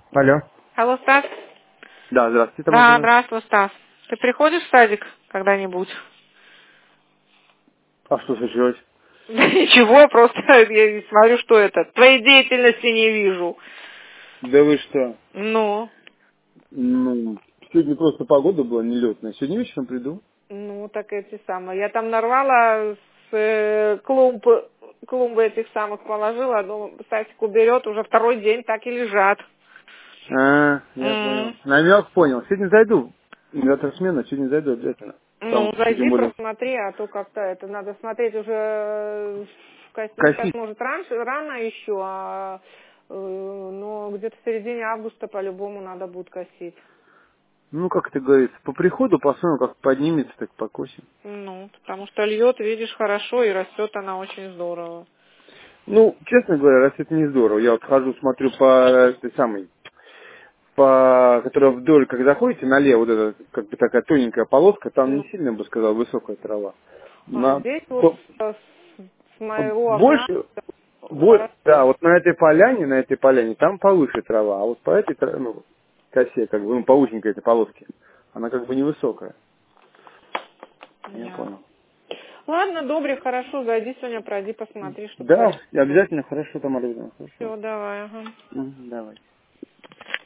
Алло. Алло, Стас? Да, здравствуйте, там Да, звонок. здравствуй, Стас. Ты приходишь в садик когда-нибудь? А что случилось? Да ничего, просто я смотрю, что это. Твоей деятельности не вижу. Да вы что? Ну, Ну, сегодня просто погода была нелетная. Сегодня вечером приду. так эти самые. Я там нарвала с клумбы этих самых положила, думаю, Стасик уберет, уже второй день так и лежат. Я понял. Намек понял. Сегодня зайду. Завтра смена, сегодня зайду обязательно. Там, тем Зайди, более, просмотри, а то как-то это надо смотреть уже сейчас, косить. может, рано еще, но где-то в середине августа по-любому надо будет косить. Ну, как это говорится, по приходу посмотрим, как поднимется, так покосим. Потому что льет, видишь, хорошо, и растет она очень здорово. Ну, честно говоря, раз это не здорово. Я вот хожу, смотрю по этой самой, по которая вдоль, как заходите налево, вот эта, как бы такая тоненькая полоска, там не Ну, сильно, я бы сказал, высокая трава. а На, здесь вот с моего окна больше, да, хорошо. вот на этой поляне, там повыше трава, а вот по этой ну, косе, как бы, ну, по узенькой этой полоске, она как бы невысокая. Я Понятно. понял. Ладно, добре, хорошо, зайди сегодня, пройди, посмотри, что Да, порядок. обязательно, хорошо, Тамара Ивановна, хорошо. Все, давай, ага. Давай.